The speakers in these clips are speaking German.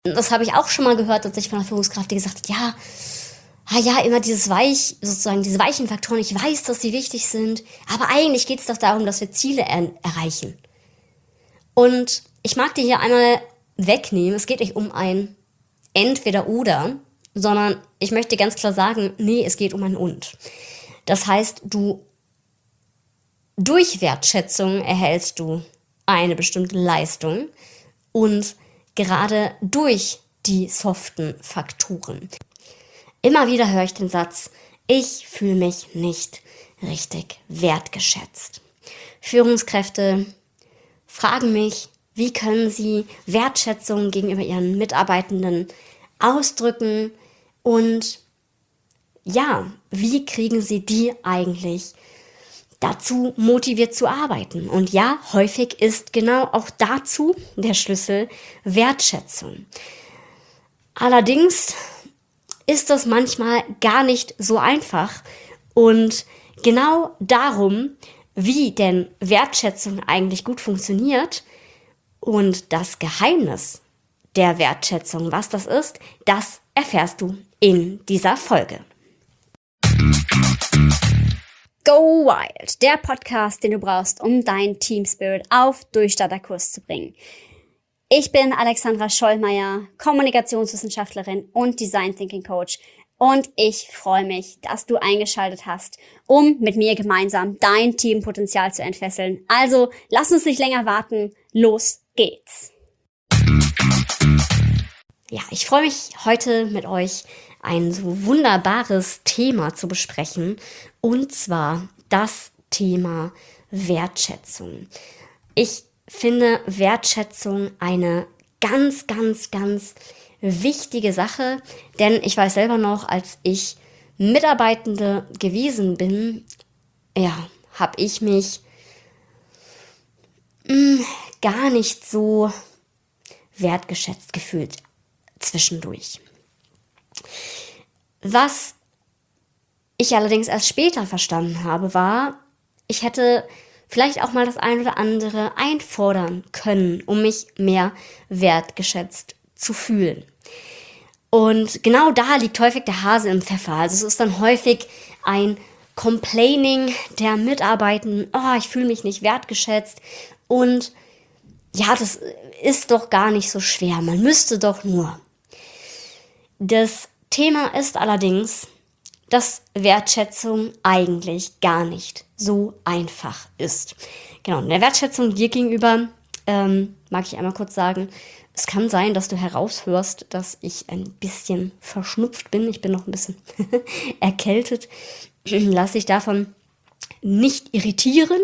Das habe ich auch schon mal gehört, tatsächlich von einer Führungskraft, die gesagt hat, ja, immer diese weichen Faktoren, ich weiß, dass sie wichtig sind, aber eigentlich geht es doch darum, dass wir Ziele erreichen. Und ich mag die hier einmal wegnehmen, es geht nicht um ein Entweder-Oder, sondern ich möchte ganz klar sagen, nee, es geht um ein Und. Das heißt, durch Wertschätzung erhältst du eine bestimmte Leistung und gerade durch die soften Faktoren. Immer wieder höre ich den Satz, ich fühle mich nicht richtig wertgeschätzt. Führungskräfte fragen mich, wie können sie Wertschätzung gegenüber ihren Mitarbeitenden ausdrücken und ja, wie kriegen sie die eigentlich dazu motiviert zu arbeiten? Und ja, häufig ist genau auch dazu der Schlüssel Wertschätzung. Allerdings ist das manchmal gar nicht so einfach und genau darum, wie denn Wertschätzung eigentlich gut funktioniert und das Geheimnis der Wertschätzung, was das ist, das erfährst du in dieser Folge. Go Wild, der Podcast, den du brauchst, um deinen Team Spirit auf Durchstarterkurs zu bringen. Ich bin Alexandra Schollmeier, Kommunikationswissenschaftlerin und Design Thinking Coach und ich freue mich, dass du eingeschaltet hast, um mit mir gemeinsam dein Teampotenzial zu entfesseln. Also lass uns nicht länger warten, los geht's! Ja, ich freue mich heute mit euch ein so wunderbares Thema zu besprechen und zwar das Thema Wertschätzung. Ich finde Wertschätzung eine ganz, ganz, ganz wichtige Sache, denn ich weiß selber noch, als ich Mitarbeitende gewesen bin, habe ich mich gar nicht so wertgeschätzt gefühlt zwischendurch. Was ich allerdings erst später verstanden habe, war, ich hätte vielleicht auch mal das ein oder andere einfordern können, um mich mehr wertgeschätzt zu fühlen. Und genau da liegt häufig der Hase im Pfeffer. Also es ist dann häufig ein Complaining der Mitarbeitenden, ich fühle mich nicht wertgeschätzt. Und ja, das ist doch gar nicht so schwer, man müsste doch nur. Das Thema ist allerdings, dass Wertschätzung eigentlich gar nicht so einfach ist. Genau, in der Wertschätzung dir gegenüber mag ich einmal kurz sagen, es kann sein, dass du heraushörst, dass ich ein bisschen verschnupft bin. Ich bin noch ein bisschen erkältet. Lass dich davon nicht irritieren.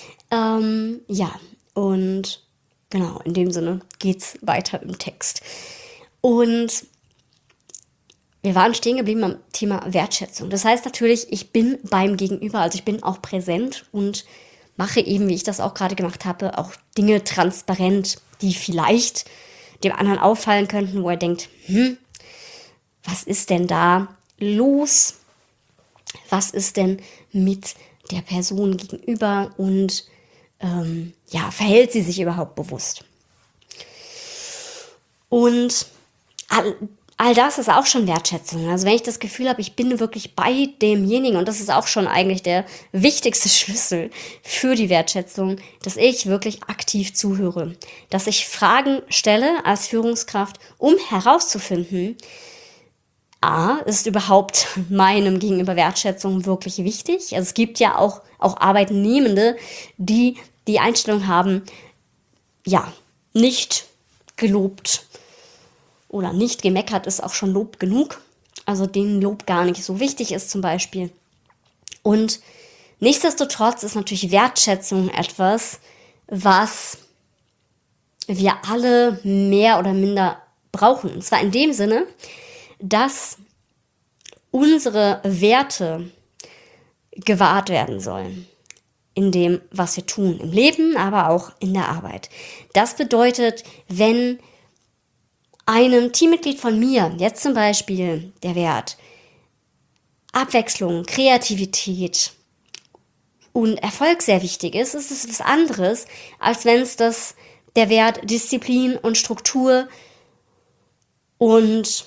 Und genau, in dem Sinne geht's weiter im Text. Und wir waren stehen geblieben am Thema Wertschätzung. Das heißt natürlich, ich bin beim Gegenüber, also ich bin auch präsent und mache eben, wie ich das auch gerade gemacht habe, auch Dinge transparent, die vielleicht dem anderen auffallen könnten, wo er denkt, was ist denn da los? Was ist denn mit der Person gegenüber und verhält sie sich überhaupt bewusst? Und all das ist auch schon Wertschätzung. Also wenn ich das Gefühl habe, ich bin wirklich bei demjenigen, und das ist auch schon eigentlich der wichtigste Schlüssel für die Wertschätzung, dass ich wirklich aktiv zuhöre. Dass ich Fragen stelle als Führungskraft, um herauszufinden, ist überhaupt meinem gegenüber Wertschätzung wirklich wichtig? Also es gibt ja auch Arbeitnehmende, die die Einstellung haben, nicht gelobt oder nicht gemeckert ist auch schon Lob genug. Also denen Lob gar nicht so wichtig ist zum Beispiel. Und nichtsdestotrotz ist natürlich Wertschätzung etwas, was wir alle mehr oder minder brauchen. Und zwar in dem Sinne, dass unsere Werte gewahrt werden sollen. In dem, was wir tun, im Leben, aber auch in der Arbeit. Das bedeutet, wenn einem Teammitglied von mir, jetzt zum Beispiel der Wert Abwechslung, Kreativität und Erfolg sehr wichtig ist, ist es was anderes, als wenn es der Wert Disziplin und Struktur und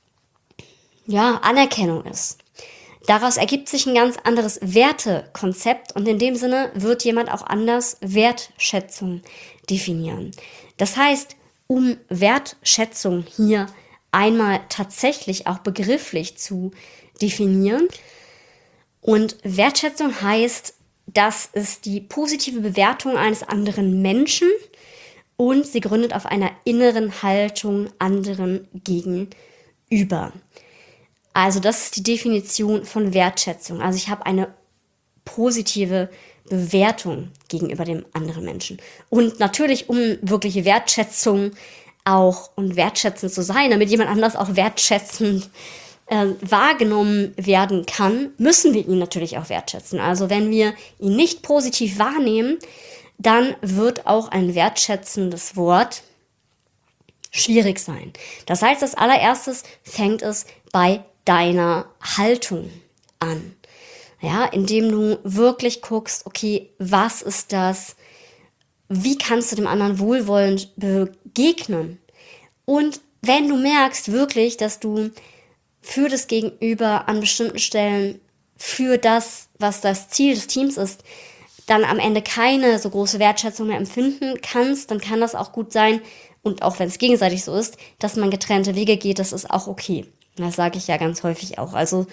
ja, Anerkennung ist. Daraus ergibt sich ein ganz anderes Wertekonzept und in dem Sinne wird jemand auch anders Wertschätzung definieren. Das heißt, um Wertschätzung hier einmal tatsächlich auch begrifflich zu definieren. Und Wertschätzung heißt, das ist die positive Bewertung eines anderen Menschen und sie gründet auf einer inneren Haltung anderen gegenüber. Also das ist die Definition von Wertschätzung. Also ich habe eine positive Bewertung gegenüber dem anderen Menschen. Und natürlich, um wirkliche Wertschätzung auch und wertschätzend zu sein, damit jemand anders auch wertschätzend wahrgenommen werden kann, müssen wir ihn natürlich auch wertschätzen. Also wenn wir ihn nicht positiv wahrnehmen, dann wird auch ein wertschätzendes Wort schwierig sein. Das heißt, als allererstes fängt es bei deiner Haltung an. Ja, indem du wirklich guckst, okay, was ist das? Wie kannst du dem anderen wohlwollend begegnen? Und wenn du merkst wirklich, dass du für das Gegenüber an bestimmten Stellen, für das, was das Ziel des Teams ist, dann am Ende keine so große Wertschätzung mehr empfinden kannst, dann kann das auch gut sein, und auch wenn es gegenseitig so ist, dass man getrennte Wege geht, das ist auch okay. Das sage ich ja ganz häufig auch. Also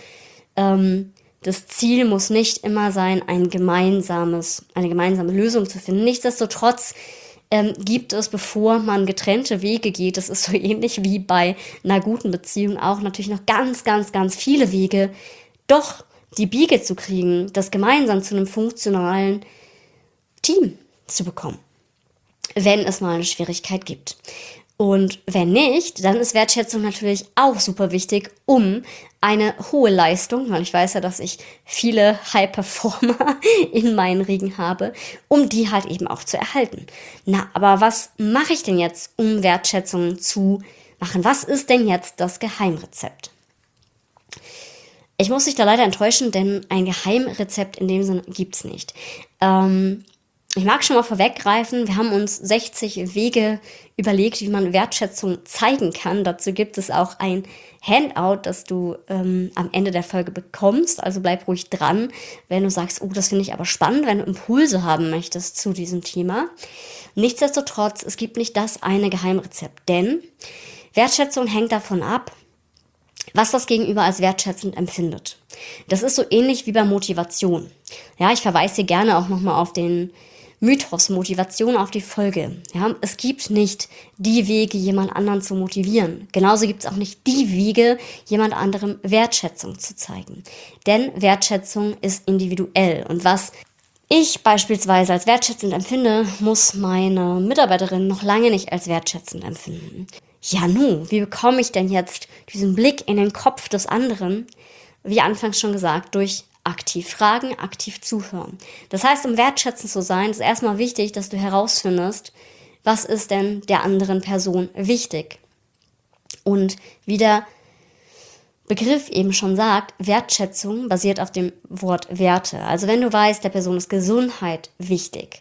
das Ziel muss nicht immer sein, eine gemeinsame Lösung zu finden. Nichtsdestotrotz gibt es, bevor man getrennte Wege geht, das ist so ähnlich wie bei einer guten Beziehung auch, natürlich noch ganz, ganz, ganz viele Wege, doch die Biege zu kriegen, das gemeinsam zu einem funktionalen Team zu bekommen, wenn es mal eine Schwierigkeit gibt. Und wenn nicht, dann ist Wertschätzung natürlich auch super wichtig, um eine hohe Leistung, weil ich weiß ja, dass ich viele High-Performer in meinen Riegen habe, um die halt eben auch zu erhalten. Na, aber was mache ich denn jetzt, um Wertschätzung zu machen? Was ist denn jetzt das Geheimrezept? Ich muss dich da leider enttäuschen, denn ein Geheimrezept in dem Sinne gibt's nicht. Ich mag schon mal vorweggreifen, wir haben uns 60 Wege überlegt, wie man Wertschätzung zeigen kann. Dazu gibt es auch ein Handout, das du am Ende der Folge bekommst. Also bleib ruhig dran, wenn du sagst, oh, das finde ich aber spannend, wenn du Impulse haben möchtest zu diesem Thema. Nichtsdestotrotz, es gibt nicht das eine Geheimrezept, denn Wertschätzung hängt davon ab, was das Gegenüber als wertschätzend empfindet. Das ist so ähnlich wie bei Motivation. Ja, ich verweise hier gerne auch nochmal auf den Mythos Motivation, auf die Folge. Ja, es gibt nicht die Wege, jemand anderen zu motivieren. Genauso gibt es auch nicht die Wege, jemand anderem Wertschätzung zu zeigen. Denn Wertschätzung ist individuell. Und was ich beispielsweise als wertschätzend empfinde, muss meine Mitarbeiterin noch lange nicht als wertschätzend empfinden. Ja, wie bekomme ich denn jetzt diesen Blick in den Kopf des anderen, wie anfangs schon gesagt, durch aktiv fragen, aktiv zuhören. Das heißt, um wertschätzend zu sein, ist erstmal wichtig, dass du herausfindest, was ist denn der anderen Person wichtig. Und wie der Begriff eben schon sagt, Wertschätzung basiert auf dem Wort Werte. Also wenn du weißt, der Person ist Gesundheit wichtig,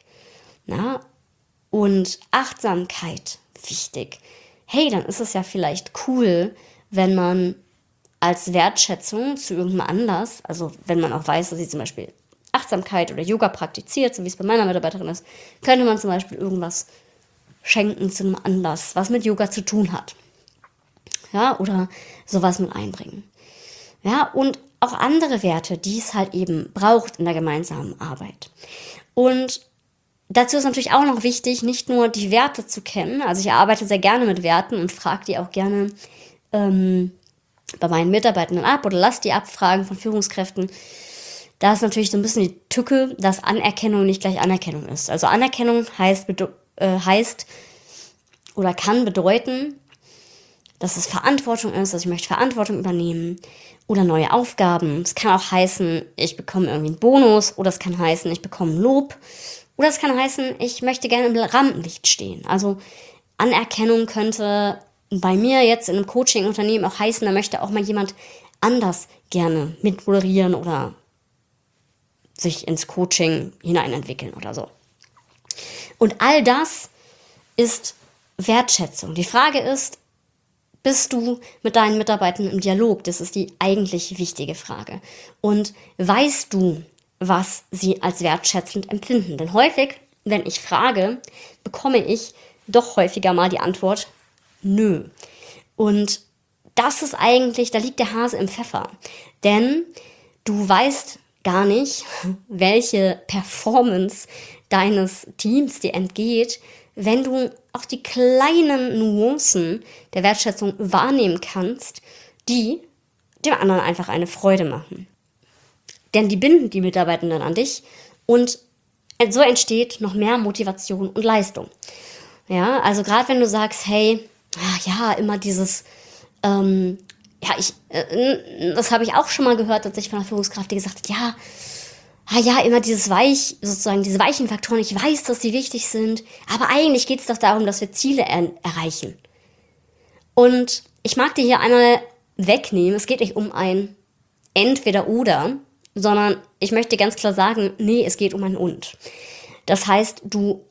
und Achtsamkeit wichtig, hey, dann ist es ja vielleicht cool, wenn man als Wertschätzung zu irgendeinem Anlass, also wenn man auch weiß, dass sie zum Beispiel Achtsamkeit oder Yoga praktiziert, so wie es bei meiner Mitarbeiterin ist, könnte man zum Beispiel irgendwas schenken zu einem Anlass, was mit Yoga zu tun hat. Ja, oder sowas mit einbringen. Ja, und auch andere Werte, die es halt eben braucht in der gemeinsamen Arbeit. Und dazu ist natürlich auch noch wichtig, nicht nur die Werte zu kennen. Also ich arbeite sehr gerne mit Werten und frage die auch gerne bei meinen Mitarbeitenden ab oder lass die abfragen von Führungskräften. Da ist natürlich so ein bisschen die Tücke, dass Anerkennung nicht gleich Anerkennung ist. Also Anerkennung heißt oder kann bedeuten, dass es Verantwortung ist, dass ich möchte Verantwortung übernehmen oder neue Aufgaben. Es kann auch heißen, ich bekomme irgendwie einen Bonus oder es kann heißen, ich bekomme Lob oder es kann heißen, ich möchte gerne im Rampenlicht stehen. Also Anerkennung könnte bei mir jetzt in einem Coaching-Unternehmen auch heißen, da möchte auch mal jemand anders gerne mitmoderieren oder sich ins Coaching hineinentwickeln oder so. Und all das ist Wertschätzung. Die Frage ist, Bist du mit deinen Mitarbeitern im Dialog? Das ist die eigentlich wichtige Frage. Und weißt du, was sie als wertschätzend empfinden? Denn häufig, wenn ich frage, bekomme ich doch häufiger mal die Antwort, nö. Und das ist eigentlich, da liegt der Hase im Pfeffer. Denn du weißt gar nicht, welche Performance deines Teams dir entgeht, wenn du auch die kleinen Nuancen der Wertschätzung wahrnehmen kannst, die dem anderen einfach eine Freude machen. Denn die binden die Mitarbeitenden an dich und so entsteht noch mehr Motivation und Leistung. Ja, also gerade wenn du sagst, hey, ja, immer dieses, das habe ich auch schon mal gehört, tatsächlich von einer Führungskraft, die gesagt hat, ja, immer dieses sozusagen diese weichen Faktoren, ich weiß, dass die wichtig sind, aber eigentlich geht es doch darum, dass wir Ziele erreichen. Und ich mag dir hier einmal wegnehmen, es geht nicht um ein Entweder-Oder, sondern ich möchte ganz klar sagen, nee, es geht um ein Und. Das heißt,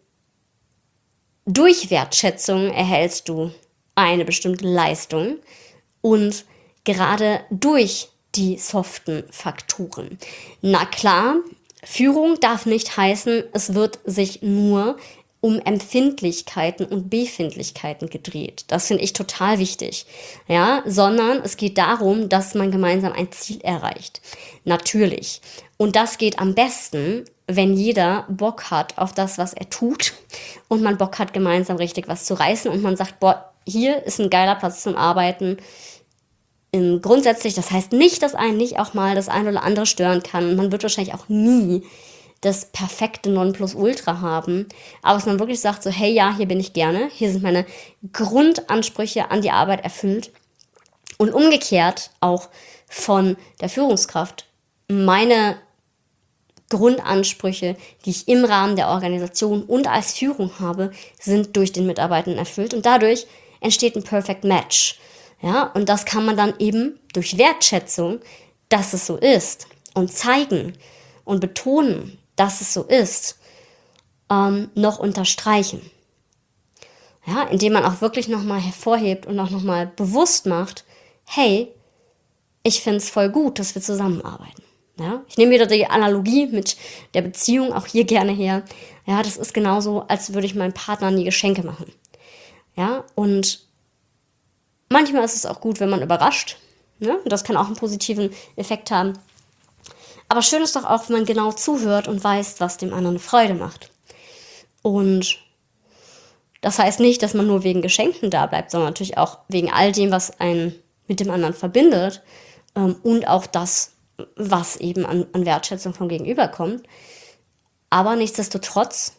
durch Wertschätzung erhältst du eine bestimmte Leistung und gerade durch die soften Faktoren. Na klar, Führung darf nicht heißen, es wird sich nur um Empfindlichkeiten und Befindlichkeiten gedreht. Das finde ich total wichtig. Ja, sondern es geht darum, dass man gemeinsam ein Ziel erreicht. Natürlich. Und das geht am besten, wenn jeder Bock hat auf das, was er tut und man Bock hat, gemeinsam richtig was zu reißen und man sagt, boah, hier ist ein geiler Platz zum Arbeiten. Grundsätzlich, das heißt nicht, dass einen nicht auch mal das ein oder andere stören kann. Man wird wahrscheinlich auch nie das perfekte Nonplusultra haben. Aber dass man wirklich sagt so, hey, ja, hier bin ich gerne. Hier sind meine Grundansprüche an die Arbeit erfüllt. Und umgekehrt auch von der Führungskraft meine Grundansprüche, die ich im Rahmen der Organisation und als Führung habe, sind durch den Mitarbeitenden erfüllt. Und dadurch entsteht ein Perfect Match. Ja, und das kann man dann eben durch Wertschätzung, dass es so ist, und zeigen und betonen, dass es so ist, noch unterstreichen. Ja, indem man auch wirklich nochmal hervorhebt und auch nochmal bewusst macht, hey, ich finde es voll gut, dass wir zusammenarbeiten. Ja, ich nehme wieder die Analogie mit der Beziehung auch hier gerne her. Ja, das ist genauso, als würde ich meinem Partner nie Geschenke machen. Ja, und manchmal ist es auch gut, wenn man überrascht. Ne? Das kann auch einen positiven Effekt haben. Aber schön ist doch auch, wenn man genau zuhört und weiß, was dem anderen eine Freude macht. Und das heißt nicht, dass man nur wegen Geschenken da bleibt, sondern natürlich auch wegen all dem, was einen mit dem anderen verbindet und auch das, was eben an Wertschätzung vom Gegenüber kommt. Aber nichtsdestotrotz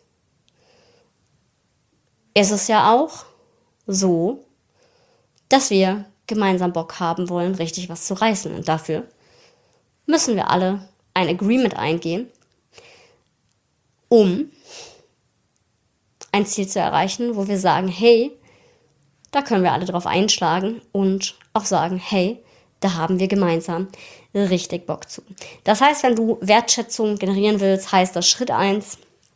ist es ja auch so, dass wir gemeinsam Bock haben wollen, richtig was zu reißen. Und dafür müssen wir alle ein Agreement eingehen, um ein Ziel zu erreichen, wo wir sagen, hey, da können wir alle drauf einschlagen und auch sagen, hey, da haben wir gemeinsam richtig Bock zu. Das heißt, wenn du Wertschätzung generieren willst, heißt das Schritt 1,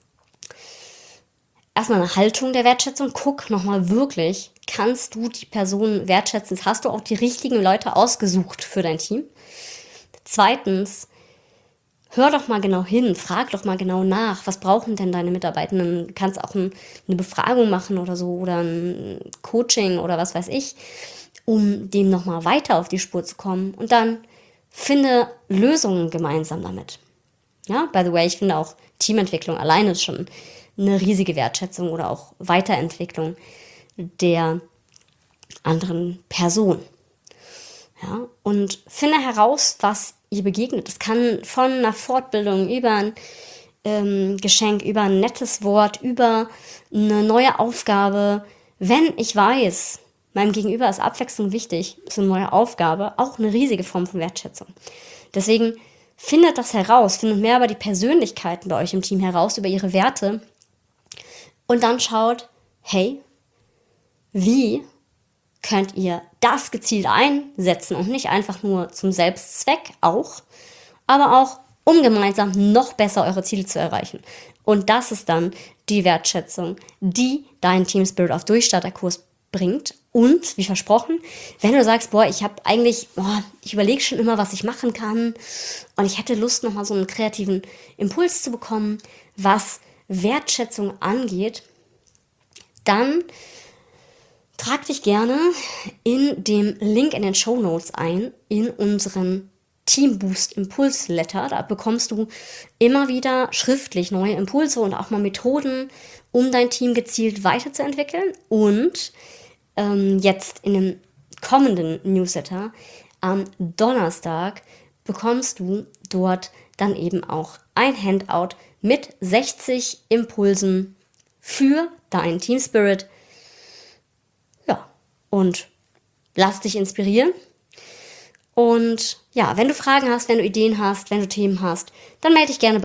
erstmal eine Haltung der Wertschätzung. Guck nochmal wirklich, kannst du die Person wertschätzen? Hast du auch die richtigen Leute ausgesucht für dein Team? Zweitens, hör doch mal genau hin, frag doch mal genau nach, was brauchen denn deine Mitarbeitenden? Du kannst auch eine Befragung machen oder so oder ein Coaching oder was weiß ich, um dem nochmal weiter auf die Spur zu kommen. Und dann finde Lösungen gemeinsam damit. Ja, by the way, ich finde auch Teamentwicklung alleine ist schon eine riesige Wertschätzung oder auch Weiterentwicklung der anderen Person. Ja, und finde heraus, was ihr begegnet. Es kann von einer Fortbildung über ein Geschenk, über ein nettes Wort, über eine neue Aufgabe. Wenn ich weiß, meinem Gegenüber ist Abwechslung wichtig, ist eine neue Aufgabe auch eine riesige Form von Wertschätzung. Deswegen findet das heraus, findet mehr über die Persönlichkeiten bei euch im Team heraus, über ihre Werte und dann schaut, hey, wie könnt ihr das gezielt einsetzen und nicht einfach nur zum Selbstzweck auch, aber auch, um gemeinsam noch besser eure Ziele zu erreichen. Und das ist dann die Wertschätzung, die deinen Team Spirit auf Durchstarterkurs bringt Und, wie versprochen, wenn du sagst, boah, ich überlege schon immer, was ich machen kann und ich hätte Lust, nochmal so einen kreativen Impuls zu bekommen, was Wertschätzung angeht, dann trag dich gerne in dem Link in den Shownotes ein, in unseren Team Boost Impuls Letter. Da bekommst du immer wieder schriftlich neue Impulse und auch mal Methoden, um dein Team gezielt weiterzuentwickeln. Und jetzt in dem kommenden Newsletter am Donnerstag bekommst du dort dann eben auch ein Handout mit 60 Impulsen für deinen Team Spirit. Ja, und lass dich inspirieren. Und ja, wenn du Fragen hast, wenn du Ideen hast, wenn du Themen hast, dann melde dich gerne